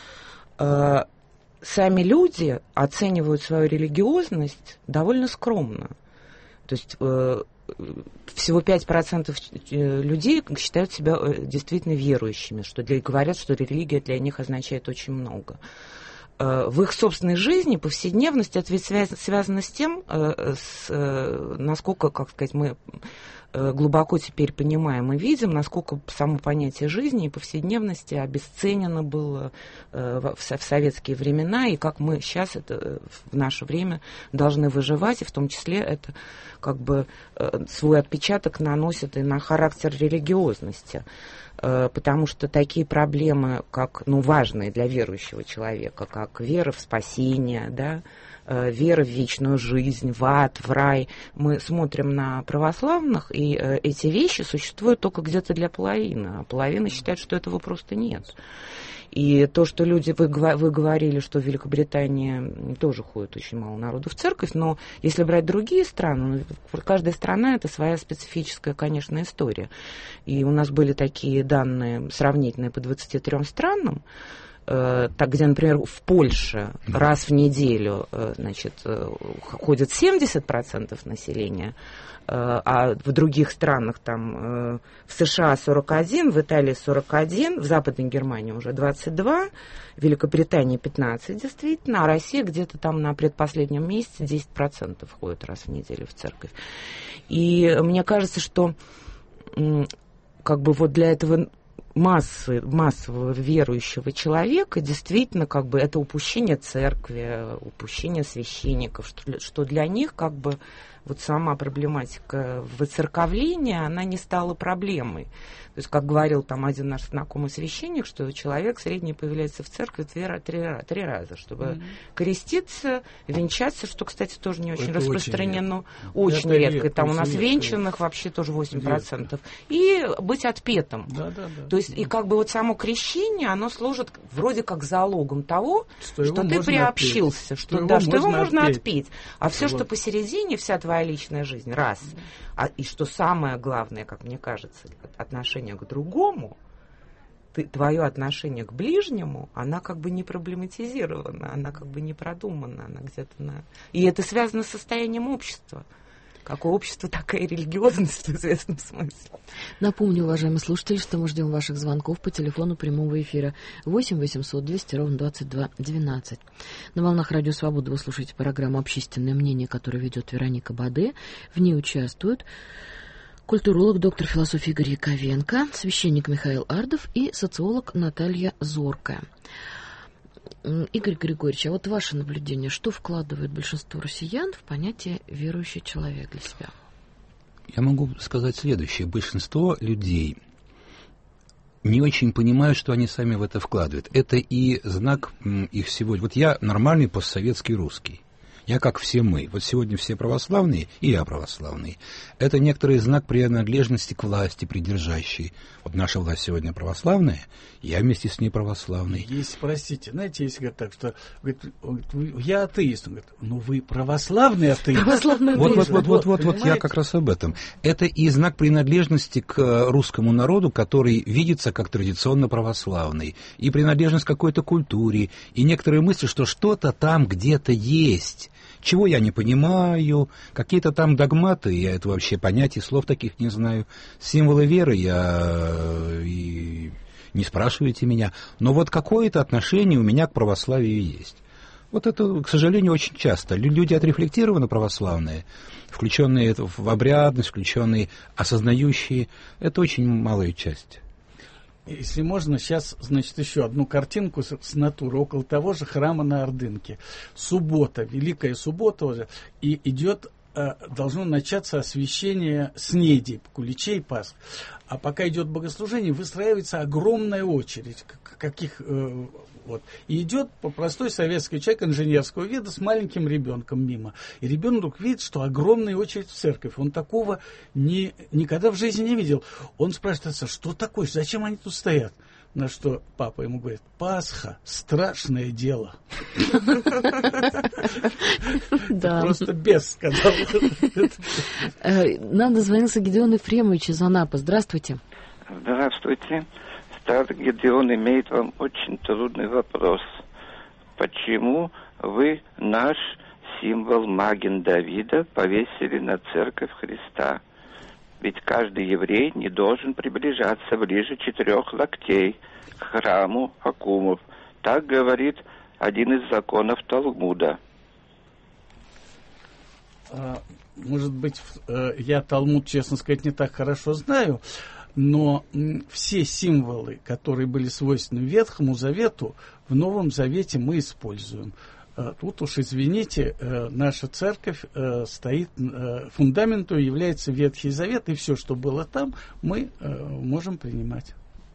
Э, сами люди оценивают свою религиозность довольно скромно. То есть э, всего пять процентов людей считают себя действительно верующими, что для, говорят, что религия для них означает очень много. В их собственной жизни повседневность это ведь связано с тем, с, насколько, как сказать, мы глубоко теперь понимаем и видим, насколько само понятие жизни и повседневности обесценено было в советские времена, и как мы сейчас это, в наше время должны выживать, и в том числе это как бы свой отпечаток наносит и на характер религиозности. Потому что такие проблемы, как, ну, важные для верующего человека, как вера в спасение, да, вера в вечную жизнь, в ад, в рай, мы смотрим на православных, и эти вещи существуют только где-то для половины, а половина считает, что этого просто нет. И то, что люди, вы, вы говорили, что в Великобритании тоже ходит очень мало народу в церковь, но если брать другие страны, каждая страна это своя специфическая, конечно, история. И у нас были такие данные сравнительные по двадцати трём странам, э, так, где, например, в Польше раз в неделю э, значит, э, ходит семьдесят процентов населения, а в других странах, там, в США сорок один, в Италии сорок один, в Западной Германии уже двадцать два, в Великобритании пятнадцать, действительно, а Россия где-то там на предпоследнем месяце десять процентов ходит раз в неделю в церковь. И мне кажется, что как бы вот для этого массы, массового верующего человека действительно как бы это упущение церкви, упущение священников, что, что для них как бы вот сама проблематика выцерковления, она не стала проблемой. То есть, как говорил там один наш знакомый священник, что человек средний появляется в церкви три, три, три раза, чтобы mm-hmm. креститься, венчаться, что, кстати, тоже не очень это распространено, очень, очень редко. редко. Там у нас редко. Венчанных вообще тоже восемь процентов. И быть отпетым. Да, да, да, То есть, да. и как бы вот само крещение, оно служит вроде как залогом того, что, что ты приобщился, отпеть. что, что, да, его, что его можно отпеть. отпеть. А все, вот. что посередине, вся твоя личная жизнь, раз. Mm-hmm. А, и что самое главное, как мне кажется, отношение к другому, ты, твое отношение к ближнему, она как бы не проблематизирована, она как бы не продумана, она где-то на... И это связано с состоянием общества. Какое общество, такая и религиозность в известном смысле. Напомню, уважаемые слушатели, что мы ждем ваших звонков по телефону прямого эфира восемь восемьсот двести ровно двадцать два двенадцать. На волнах Радио Свобода вы слушаете программу «Общественное мнение», которую ведет Вероника Баде. В ней участвуют культуролог, доктор философии Игорь Яковенко, священник Михаил Ардов и социолог Наталья Зоркая. Игорь Григорьевич, а вот ваше наблюдение, что вкладывает большинство россиян в понятие «верующий человек» для себя? Я могу сказать следующее. Большинство людей не очень понимают, что они сами в это вкладывают. Это и знак их всего. Вот я нормальный постсоветский русский. Я как все мы. Вот сегодня все православные, и я православный. Это некоторый знак принадлежности к власти придержащей. Вот наша власть сегодня православная, я вместе с ней православный. Если, простите, знаете, если говорят так, что говорит, я атеист, он говорит, ну вы православный атеист. Православный вот, вот, вот, вот, вот, вот я как раз об этом. Это и знак принадлежности к русскому народу, который видится как традиционно православный, и принадлежность к какой-то культуре, и некоторые мысли, что что-то там где-то есть, чего я не понимаю, какие-то там догматы, я это вообще понятий, слов таких не знаю, символы веры я и не спрашивайте меня, но вот какое-то отношение у меня к православию есть. Вот это, к сожалению, очень часто. Люди отрефлектированно православные, включенные в обрядность, включенные, осознающие, это очень малая часть. Если можно, сейчас, значит, еще одну картинку с, с натуры, около того же храма на Ордынке. Суббота, Великая Суббота уже, и идет, э, должно начаться освящение снеди, куличей, Пасх. А пока идет богослужение, выстраивается огромная очередь, каких... Э, Вот. И идет простой советский человек инженерского вида с маленьким ребенком мимо. И ребенок вдруг видит, что огромная очередь в церковь. Он такого не, никогда в жизни не видел. Он спрашивает, что такое, зачем они тут стоят? На что папа ему говорит, Пасха, страшное дело. Просто бес сказал. Нам дозвонился Гедеон Ефремович из Анапы. Здравствуйте. Здравствуйте. Старый Гедеон имеет вам очень трудный вопрос. Почему вы наш символ Маген Давида повесили на церковь Христа? Ведь каждый еврей не должен приближаться ближе четырех локтей к храму Акумов. Так говорит один из законов Талмуда. Может быть, я Талмуд, честно сказать, не так хорошо знаю, но все символы, которые были свойственны Ветхому Завету, в Новом Завете мы используем. Тут уж, извините, наша церковь стоит, фундаментом является Ветхий Завет, и все, что было там, мы можем принимать.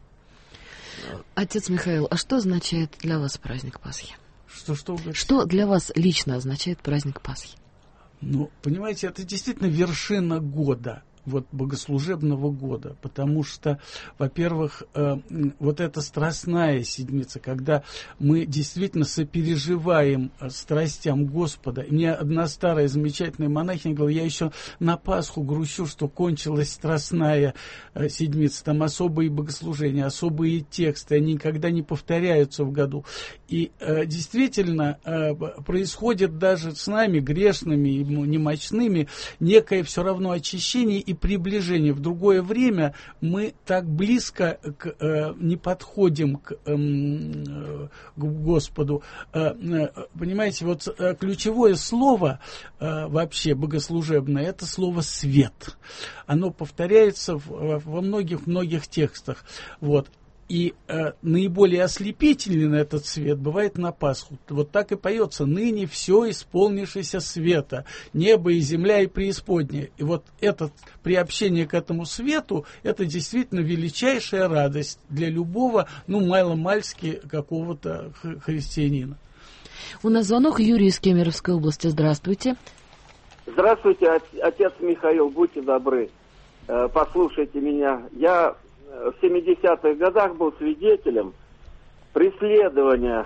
Отец Михаил, а что означает для вас праздник Пасхи? Что, что, что для вас лично означает праздник Пасхи? Ну, понимаете, это действительно вершина года. Вот богослужебного года, потому что, во-первых, э, вот эта страстная седмица, когда мы действительно сопереживаем страстям Господа. И мне одна старая замечательная монахиня говорила, я еще на Пасху грущу, что кончилась страстная э, седмица, там особые богослужения, особые тексты, они никогда не повторяются в году. И э, действительно э, происходит даже с нами, грешными и немощными, некое все равно очищение и приближение. В другое время мы так близко к, э, не подходим к, э, э, к Господу. Э, э, понимаете, вот э, ключевое слово э, вообще богослужебное, это слово «свет». Оно повторяется в, во многих-многих текстах. Вот. И э, наиболее ослепительный этот свет бывает на Пасху. Вот так и поется: «Ныне все исполнившееся света, небо и земля и преисподняя». И вот это приобщение к этому свету, это действительно величайшая радость для любого, ну, мало-мальски какого-то христианина. У нас звонок. Юрий из Кемеровской области. Здравствуйте. Здравствуйте, отец Михаил, будьте добры, послушайте меня. Я в семидесятых годах был свидетелем преследования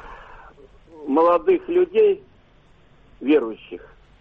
молодых людей, верующих,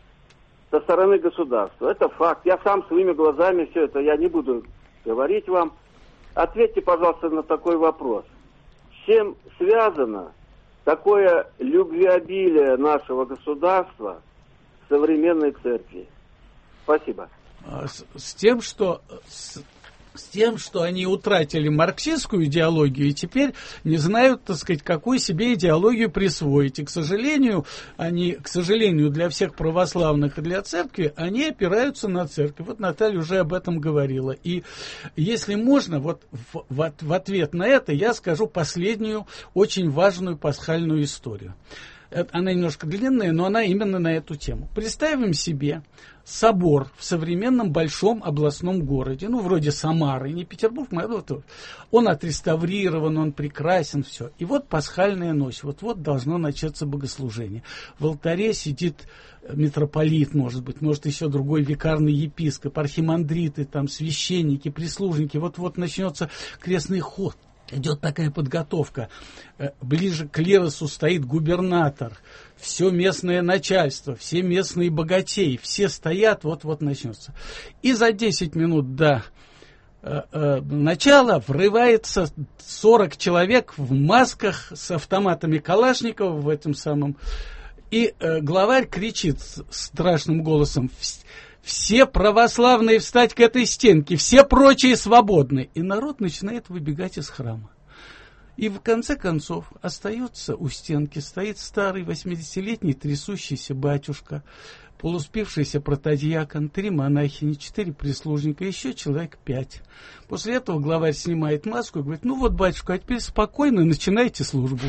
со стороны государства. Это факт. Я сам своими глазами все это, я не буду говорить вам. Ответьте, пожалуйста, на такой вопрос. С чем связано такое любвеобилие нашего государства к современной церкви? Спасибо. С, с тем, что... С... С тем, что они утратили марксистскую идеологию и теперь не знают, так сказать, какую себе идеологию присвоить. И, к сожалению, они, к сожалению, для всех православных и для церкви, они опираются на церковь. Вот Наталья уже об этом говорила. И если можно, вот в, в, в ответ на это я скажу последнюю очень важную пасхальную историю. она немножко длинная, но она именно на эту тему. Представим себе собор в современном большом областном городе, ну, вроде Самары, не Петербург, а он отреставрирован, он прекрасен, все. И вот пасхальная ночь, вот-вот должно начаться богослужение. В алтаре сидит митрополит, может быть, может еще другой викарный епископ, архимандриты, там, священники, прислужники, вот-вот начнется крестный ход. Идет такая подготовка. Ближе к клиросу стоит губернатор, все местное начальство, все местные богатеи, все стоят, вот-вот начнется. И за десять минут до э, э, начала врывается сорок человек в масках с автоматами Калашникова в этом самом. И э, главарь кричит страшным голосом: все православные встать к этой стенке, все прочие свободны. И народ начинает выбегать из храма. И в конце концов остается у стенки, стоит старый восьмидесятилетний трясущийся батюшка, полуспившийся протодьякон, три монахини, четыре прислужника, еще человек пять. После этого главарь снимает маску и говорит: ну вот, батюшка, а теперь спокойно начинайте службу.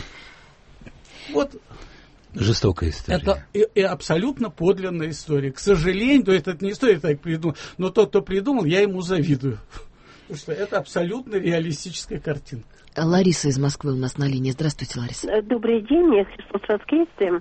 Вот. Жестокая история. Это и, и абсолютно подлинная история. К сожалению, это не история так придумал, но тот, кто придумал, я ему завидую. Потому что это абсолютно реалистическая картинка. Лариса из Москвы у нас на линии. Здравствуйте, Лариса. Добрый день, я Христос воскресе.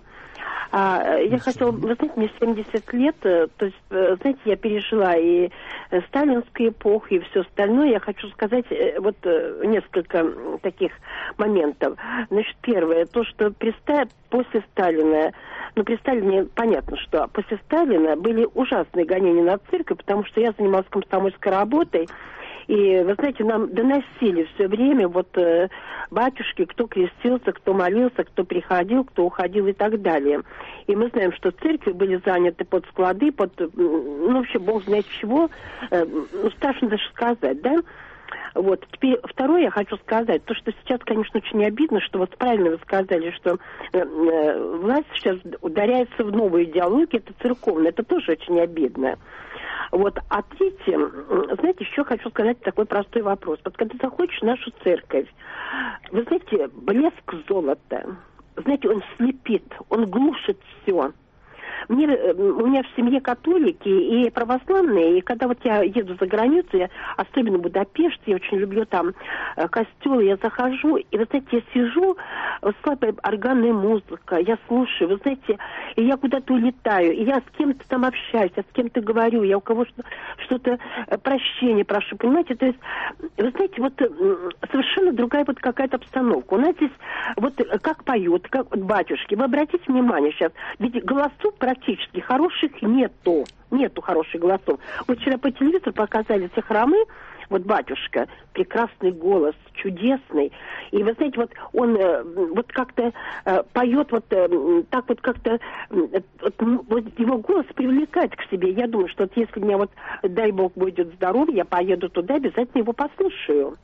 А, я хотела, вы знаете, мне семьдесят лет, то есть, знаете, я пережила и сталинскую эпоху, и все остальное. Я хочу сказать вот несколько таких моментов. Значит, первое, то, что при, после Сталина, ну, при Сталине понятно, что после Сталина были ужасные гонения на церковь, потому что я занималась комсомольской работой. И, вы знаете, нам доносили все время вот э, батюшки, кто крестился, кто молился, кто приходил, кто уходил и так далее. И мы знаем, что церкви были заняты под склады, под, ну, вообще, бог знает чего, э, ну, страшно даже сказать, да? Вот. Теперь второе я хочу сказать, то, что сейчас, конечно, очень обидно, что вот правильно вы сказали, что э, э, власть сейчас ударяется в новую идеологию, это церковная, это тоже очень обидно. Вот. А третье, знаете, еще хочу сказать такой простой вопрос. Вот когда заходишь в нашу церковь, вы знаете, блеск золота, знаете, он слепит, он глушит все. Мне, у меня в семье католики и православные, и когда вот я еду за границу, я, особенно в Будапешт, я очень люблю там костелы, я захожу, и, вы знаете, я сижу, слабая органная музыка, я слушаю, вы знаете, и я куда-то улетаю, и я с кем-то там общаюсь, я с кем-то говорю, я у кого что-то прощение прошу, понимаете, то есть, вы знаете, вот совершенно другая вот какая-то обстановка. У нас здесь вот как поют, как вот батюшки, вы обратите внимание сейчас, ведь голосов практически хороших нету, нету хороших голосов. Вот вчера по телевизору показали все храмы, вот батюшка, прекрасный голос, чудесный. И вы знаете, вот он э, вот как-то э, поет вот э, так вот как-то, э, вот, вот его голос привлекает к себе. Я думаю, что вот если меня вот, дай Бог, будет здоровье, я поеду туда, обязательно его послушаю.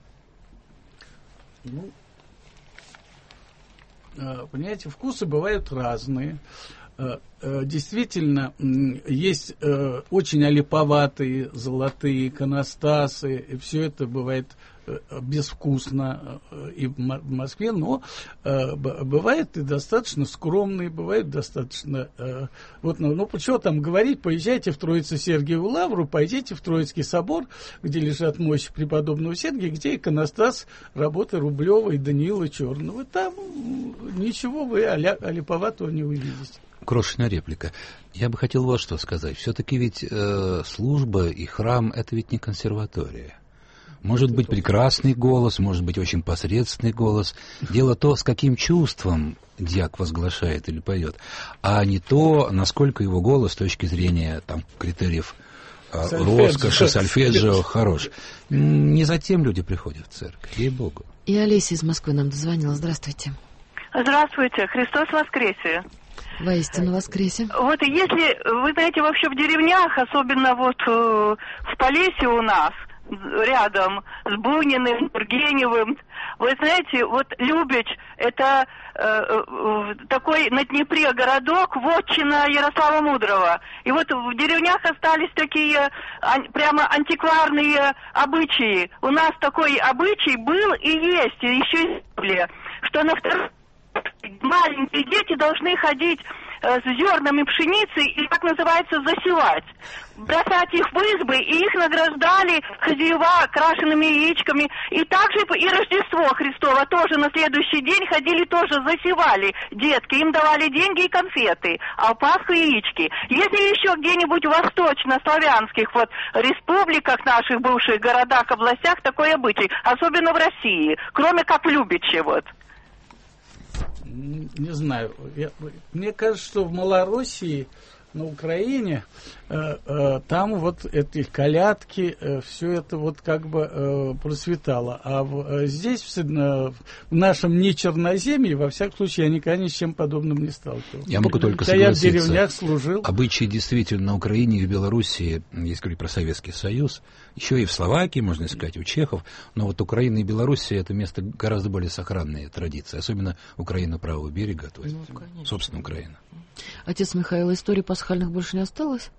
Ну, понимаете, вкусы бывают разные. Действительно, есть очень олиповатые золотые иконостасы, и все это бывает безвкусно и в Москве, но бывает и достаточно скромные, бывает достаточно... Вот, ну, ну, что там говорить, поезжайте в Троице-Сергиеву лавру, пойдите в Троицкий собор, где лежат мощи преподобного Сергия, где иконостас работы Рублева и Даниила Черного. Там ничего вы олиповатого не увидите. Крошечная реплика. Я бы хотел вот что сказать. Все-таки ведь э, служба и храм — это ведь не консерватория. Может быть прекрасный голос, может быть очень посредственный голос. Дело то, с каким чувством дьяк возглашает или поет, а не то, насколько его голос с точки зрения там, критериев э, роскоши, сольфеджио хорош. Не затем люди приходят в церковь, ей-богу. И Олеся из Москвы нам дозвонила. Здравствуйте. Здравствуйте. Христос воскресе. Воистину воскресе. Вот если, вы знаете, вообще в деревнях, особенно вот э, в Полесье у нас, рядом с Буниным, Тургеневым, вы знаете, вот Любич, это э, э, такой на Днепре городок, вотчина Ярослава Мудрого. И вот в деревнях остались такие ан, прямо антикварные обычаи. У нас такой обычай был и есть, и еще и что на втором маленькие дети должны ходить с зернами пшеницы и, как называется, засевать. Бросать их в избы, и их награждали хозяева крашеными яичками. И также и Рождество Христово тоже на следующий день ходили, тоже засевали детки. Им давали деньги и конфеты, а в Пасху яички. Если еще где-нибудь в восточно-славянских вот республиках, наших бывших городах, областях такой обычай, особенно в России, кроме как в Любиче вот. Не знаю. Я, мне кажется, что в Малороссии, на Украине, э, э, там вот эти колядки, э, все это вот как бы э, процветало. А в, э, здесь, в, э, в нашем не Черноземье, во всяком случае, я никогда ни с чем подобным не сталкивался. Я могу только Хотя согласиться. Я в деревнях служил. Обычаи действительно на Украине и в Белоруссии, если говорить про Советский Союз, еще и в Словакии, можно сказать, у чехов, но вот Украина и Белоруссия — это место гораздо более сохранные традиции, особенно Украина правого берега, то есть, ну, собственно, Украина. Отец Михаил, истории пасхальных больше не осталось?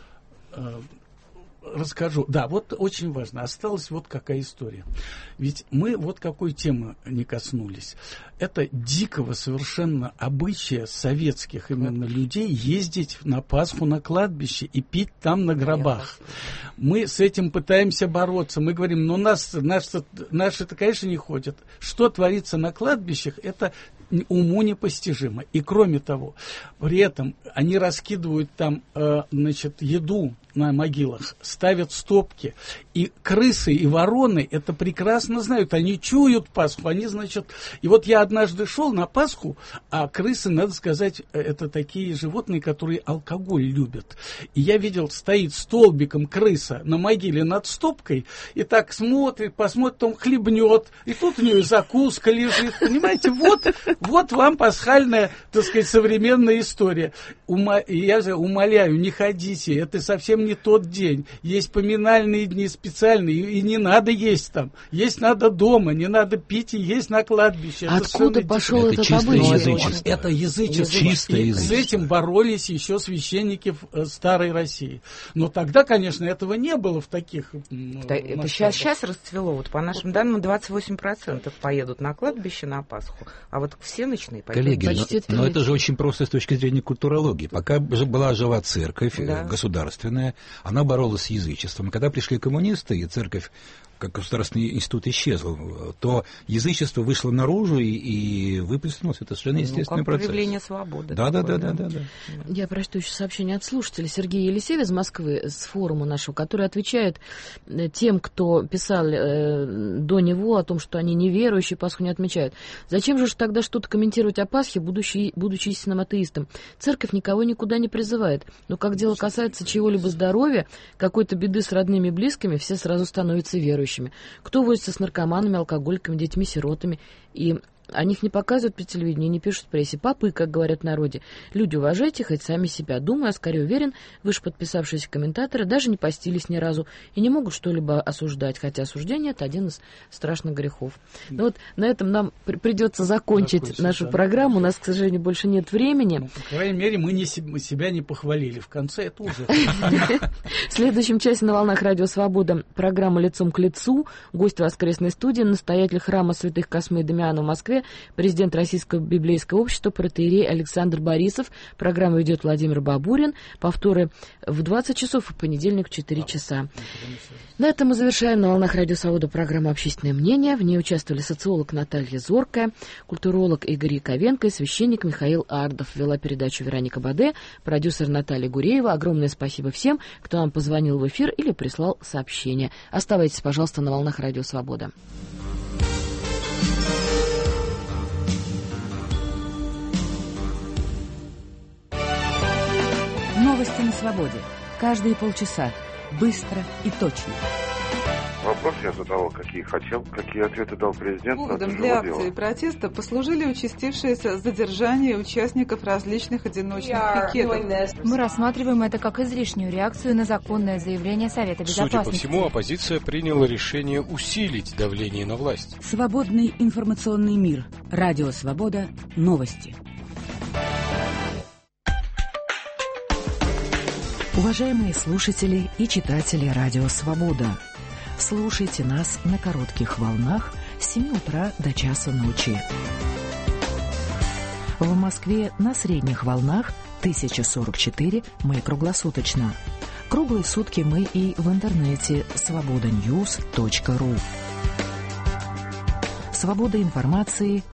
Расскажу. Да, вот очень важно. Осталась вот какая история. Ведь мы вот какой темы не коснулись. Это дикого совершенно обычая советских именно людей ездить на Пасху на кладбище и пить там на гробах. Мы с этим пытаемся бороться. Мы говорим, ну нас, наши, наши-то, конечно, не ходят. Что творится на кладбищах, это уму непостижимо. И кроме того, при этом они раскидывают там, э, значит, еду на могилах, ставят стопки. И крысы, и вороны это прекрасно знают. Они чуют Пасху. Они, значит... И вот я однажды шел на Пасху, а крысы, надо сказать, это такие животные, которые алкоголь любят. И я видел, стоит столбиком крыса на могиле над стопкой, и так смотрит, посмотрит, потом хлебнет. И тут у нее закуска лежит. Понимаете, вот, вот вам пасхальная, так сказать, современная история. Ума... Я же умоляю, не ходите. Это совсем не тот день. Есть поминальные дни специальные, и не надо есть там. Есть надо дома, не надо пить и есть на кладбище. Откуда пошел этот обычай? Это язычество. Чистое язычество. С этим боролись еще священники в старой России. Но тогда, конечно, этого не было в таких Это, это сейчас, сейчас расцвело. Вот по нашим данным, двадцать восемь процентов поедут на кладбище на Пасху, а вот все ночные поедут. Коллеги, но, но это же очень просто с точки зрения культурологии. Пока была жива церковь, да, государственная, она боролась с язычеством. Когда пришли коммунисты, и церковь как государственный институт исчезл, то язычество вышло наружу и, и выплеснулось. Это совершенно естественный ну, как процесс. Проявление свободы. Да, да, да, да, да, да. Я прочту еще сообщение от слушателя Сергея Елисеева из Москвы, с форума нашего, который отвечает тем, кто писал э, до него о том, что они неверующие, Пасху не отмечают. Зачем же тогда что-то комментировать о Пасхе, будучи, будучи истинным атеистом? Церковь никого никуда не призывает. Но как дело касается чего-либо здоровья, какой-то беды с родными и близкими, все сразу становятся верующими. Кто возится с наркоманами, алкоголиками, детьми-сиротами, и о них не показывают по телевидению, не пишут в прессе. Попы, как говорят в народе. Люди, уважайте хоть сами себя. Думаю, а скорее уверен, выше подписавшиеся комментаторы даже не постились ни разу и не могут что-либо осуждать, хотя осуждение — это один из страшных грехов. Но вот на этом нам при- придется закончить Закончить, нашу да. программу. У нас, к сожалению, больше нет времени. Ну, по крайней мере, мы, не се- мы себя не похвалили. В конце это уже... В следующем часе на «Волнах Радио Свобода» программа «Лицом к лицу». Гость воскресной студии, настоятель храма святых Космы и Дамиана в Москве, президент Российского библейского общества, протоиерей Александр Борисов. Программу ведет Владимир Бабурин. Повторы в двадцать часов и понедельник в четыре часа. На этом мы завершаем на «Волнах Радио Свобода» программу «Общественное мнение». В ней участвовали социолог Наталья Зоркая, культуролог Игорь Яковенко и священник Михаил Ардов. Вела передачу Вероника Баде, продюсер Наталья Гуреева. Огромное спасибо всем, кто нам позвонил в эфир или прислал сообщение. Оставайтесь, пожалуйста, на «Волнах Радио Свобода». Новости на свободе. Каждые полчаса. Быстро и точно. Вопрос я задавал, какие хотел, какие ответы дал президент. Поводом для акции и протеста послужили участившиеся задержания участников различных одиночных пикетов. Мы рассматриваем это как излишнюю реакцию на законное заявление Совета Безопасности. Судя по всему, оппозиция приняла решение усилить давление на власть. Свободный информационный мир. Радио Свобода. Новости. Уважаемые слушатели и читатели Радио Свобода, слушайте нас на коротких волнах с семи утра до часа ночи. В Москве на средних волнах тысяча сорок четыре, мы круглосуточно. Круглые сутки мы и в интернете свобода ньюс точка ру. Свобода информации